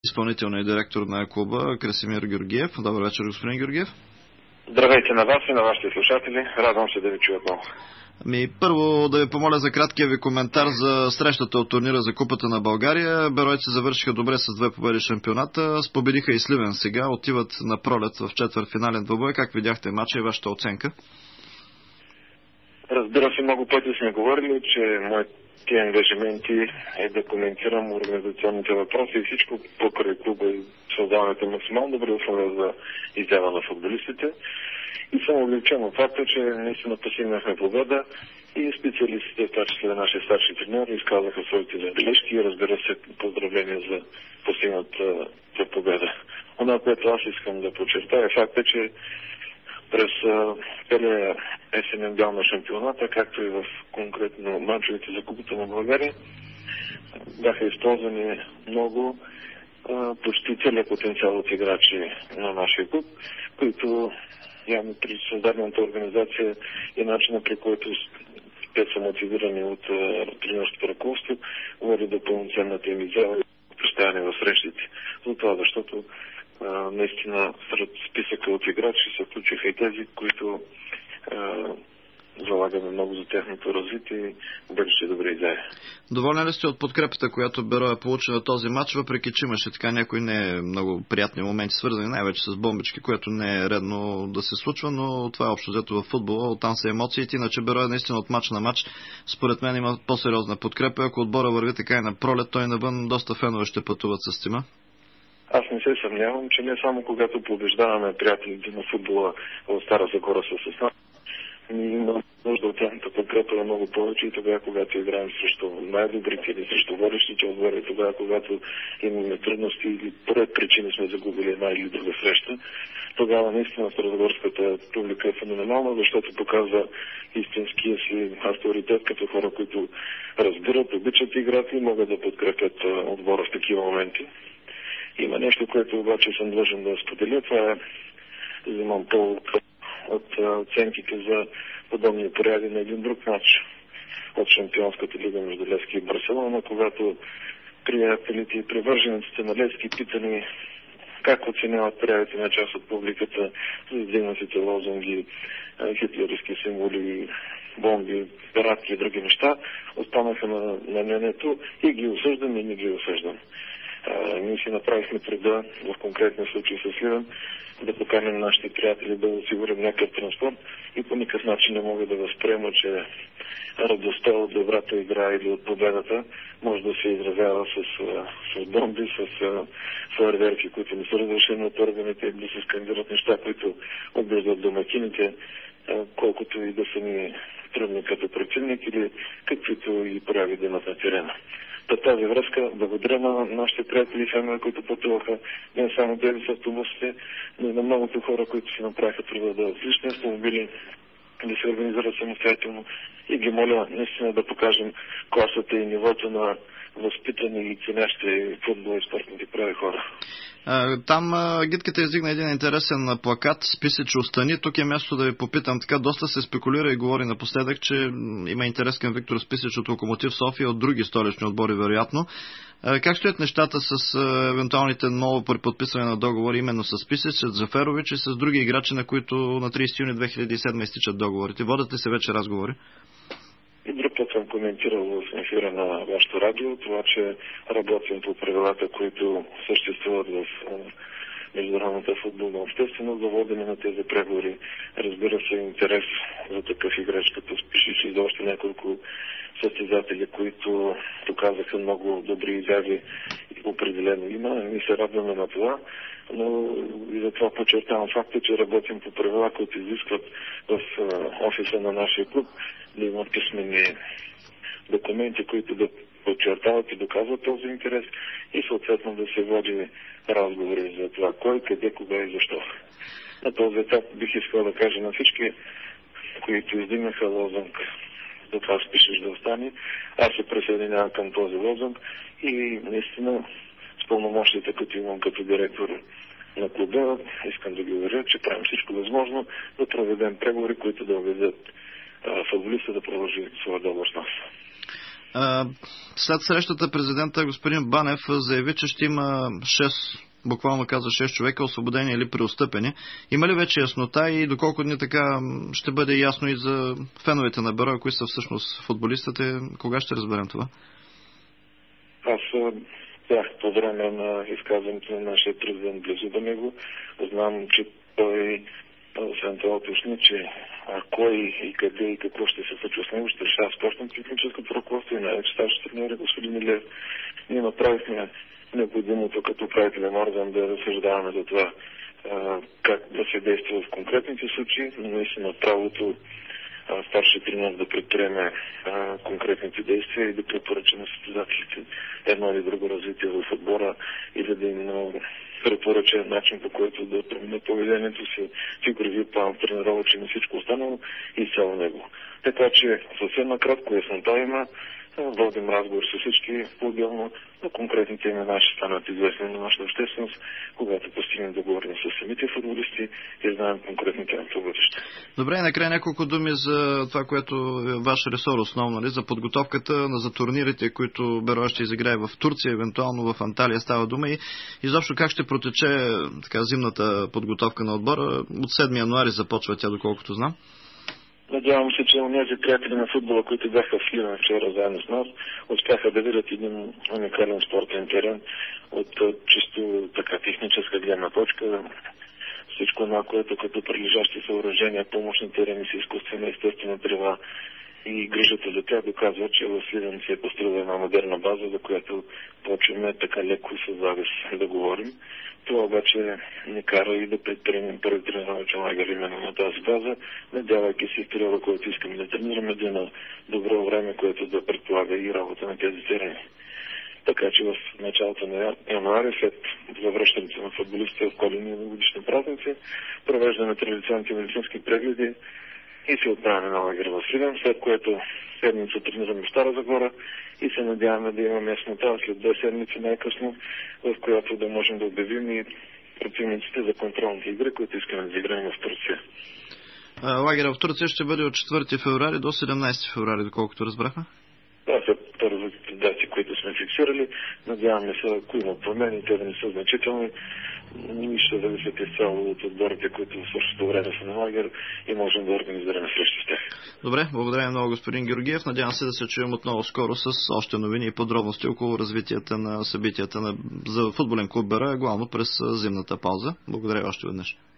Изпълнителният директор на клуба Красимир Георгиев. Добър вечер, господин Георгиев. Здравейте на вас и на вашите слушатели. Радвам се да ви чуя отново. Първо да ви помоля за краткия ви коментар за срещата от турнира за Купата на България. Беройци завършиха добре с 2 победи шампионата. Спобедиха и Сливен сега. Отиват на пролет в четвъртфинален двубой. Как видяхте матча и вашата оценка? Разбира се, много пъти сме говорили, че моите ангажименти е да коментирам организационните въпроси и всичко покрай клуба и създаването максимално добри условия за изява на футболистите. И съм облегчен от факта, че наистина постигнахме победа и специалистите, в това числе наши старши треньори, изказаха своите забележки и разбира се поздравления за постигната победа. Това, което аз искам да подчертая, е факта, че през целия есенен дял на шампионата, както и в конкретно мачовете за Купата на България, бяха използвани много, почти целият потенциал от играчи на нашия клуб, които явно при създадената организация и начина, при който те са мотивирани от тренерското ръководство, води до пълноценната им изява и постояние в срещите. За това, защото наистина сред списъка от играчи се включиха и тези, които залагаме много за тяхното развитие и бъдеще добре идея. Доволен ли сте от подкрепата, която Бероя получи на този матч, въпреки че имаше така някои не много приятни моменти, свързани най-вече с бомбички, което не е редно да се случва, но това е общо взето в футбола, оттам са емоциите, иначе Бероя наистина от матч на матч, според мен има по-сериозна подкрепа. Ако отбора върви така и на пролет, той навън доста фенове ще пътуват с тима. Аз не се съмнявам, че не само когато побеждаваме приятелите на футбола от Стара Загора с нас, ние имаме нужда от тяхната подкрепа много повече и тогава, когато играем срещу най-добрите или срещу водещите отбори, тогава, когато имаме трудности или поред причини сме загубили една или друга среща, тогава наистина старозагорската публика е феноменална, защото показва истинския си авторитет като хора, които разбират, обичат играта и могат да подкрепят отбора в такива моменти. Има нещо, което обаче съм длъжен да споделя. Това е, взимам от оценките за подобни прояви на един друг матч от Шампионската лига между Левски и Барселона, когато приятелите и привържениците на Левски питани как оценяват проявите на част от публиката за издигнатите лозунги, хитлеровски символи, бомби, пиратки и други неща, останаха на мнението и ги осъждам и не ги осъждам. Ние си направихме труда в конкретния случай с Сливен да поканим нашите приятели да осигурим някакъв транспорт и по никакъв начин не мога да възприема, че радостта от добрата игра или от победата може да се изразява с бомби, с фойерверки, които не са разрешени от органите, или да се скандират неща, които обиждат домакините, колкото и да са ни трудни като противник или каквито и прояви да имат на терена. По тази връзка благодаря на нашите приятели и фенове, които пътуваха не само тези с автобусите, но и на многото хора, които си направиха труда да лични автомобили, да се организират самостоятелно и ги моля наистина да покажем класата и нивото на възпитани и ценящи футбол и спортните прави хора. Там гидката издигна един интересен плакат "Списич остани". Тук е място да ви попитам, така доста се спекулира и говори напоследък, че има интерес към Виктор Списич от Локомотив София, от други столични отбори вероятно. Как стоят нещата с евентуалните ново преподписване на договори именно с Списич, с Джаферович и с други играчи, на които на 30 юни 2007 изтичат договорите? Водят ли се вече разговори? И друг път съм коментирал в ефира на вашето радио това, че работим по правилата, които съществуват в международната футболна общественост, за водене на тези преговори. Разбира се, интерес за такъв играч като Списич и за още няколко състезатели, които доказаха много добри изяви, определено има. Ние се радваме на това, но и затова подчертавам факта, че работим по правила, които изискват в офиса на нашия клуб да имат писмени документи, които да подчертават и доказват този интерес и съответно да се води разговори за това кой, къде, кога и защо. На този етап бих искал да кажа на всички, които издигнаха лозунг за това Списич да остане, аз се присъединявам към този лозунг и наистина с пълномощите, като имам като директор на клуба, искам да ги уверя, че правим всичко възможно да проведем преговори, които да уведат футболиста да продължи своя договор с нас. След срещата президента господин Банев заяви, че ще има 6, буквално каза 6 човека, освободени или преотстъпени. Има ли вече яснота и доколко дни така ще бъде ясно и за феновете на Берое, кои са всъщност футболистите? Кога ще разберем това? Аз бях по време на изказването на нашия президент близо до него. Знам, че той, освен това, уточни, че кой и къде и какво ще се случва с него, ще решава спортно-техническото ръководство и най-вече старши треньори господин Илиев. Ние направихме необходимото като управителен орган да разсъждаваме за това как да се действа в конкретните случаи, но наистина правото старши треньор да предприеме конкретните действия и да препоръча на състезателите едно или друго развитие в отбора или да им препоръча начин, по който да промени поведението си, фигурови план, тренировъчен и всичко останало и цяло него. Така че съвсем накратко яснота има. Водим разговор с всички по-отделно, но конкретните имена ще станат известни на нашата общественост, когато постигнем договорни с самите футболисти и знаем конкретните на това бъдеще. Добре, и накрая няколко думи за това, което е ваш ресор основно, за подготовката за турнирите, които Берое ще изиграе в Турция, евентуално в Анталия става дума и изобщо как ще протече така зимната подготовка на отбора. От 7 януари започва тя, доколкото знам. Надявам се, че онези приятели на футбола, които бяха в Сливен вчера заедно с нас, успяха да видят един уникален спортен терен от чисто така техническа гледна точка. Всичко това, което като прилежащи съоръжения, помощни терени с изкуствена естествена трева и грижата за тях доказва, че в Сливен се е построила една модерна база, за която почваме така леко с завист да говорим. Това обаче ни кара и да предприемем първи тренировъчен лагер именно на тази база, надявайки се в периода, който искаме да тренираме, да има добро време, което да предполага и работа на тези терени. Така че в началото на януари, след завръщането на футболистите в коледни и годишни празници, провеждаме традиционните медицински прегледи и се отправяме на лагер в Сливен, след което седмица тренираме в Стара Загора и се надяваме да имаме яснота след 2 седмици най-късно, в която да можем да обявим и противниците за контролните игри, които искаме да играем в Турция. Лагера в Турция ще бъде от 4 февруари до 17 февруари, доколкото разбрахме? Това са първите дати, които сме фиксирали. Надяваме се, ако има промени, те да не са значителни. Нищо да зависят изцяло от отборите, които в същото време са на лагер и можем да организираме срещи с тях. Добре, благодаря много господин Георгиев. Надявам се да се чуем отново скоро с още новини и подробности около развитията на събитията за футболен клуб Берое, главно през зимната пауза. Благодаря още веднъж.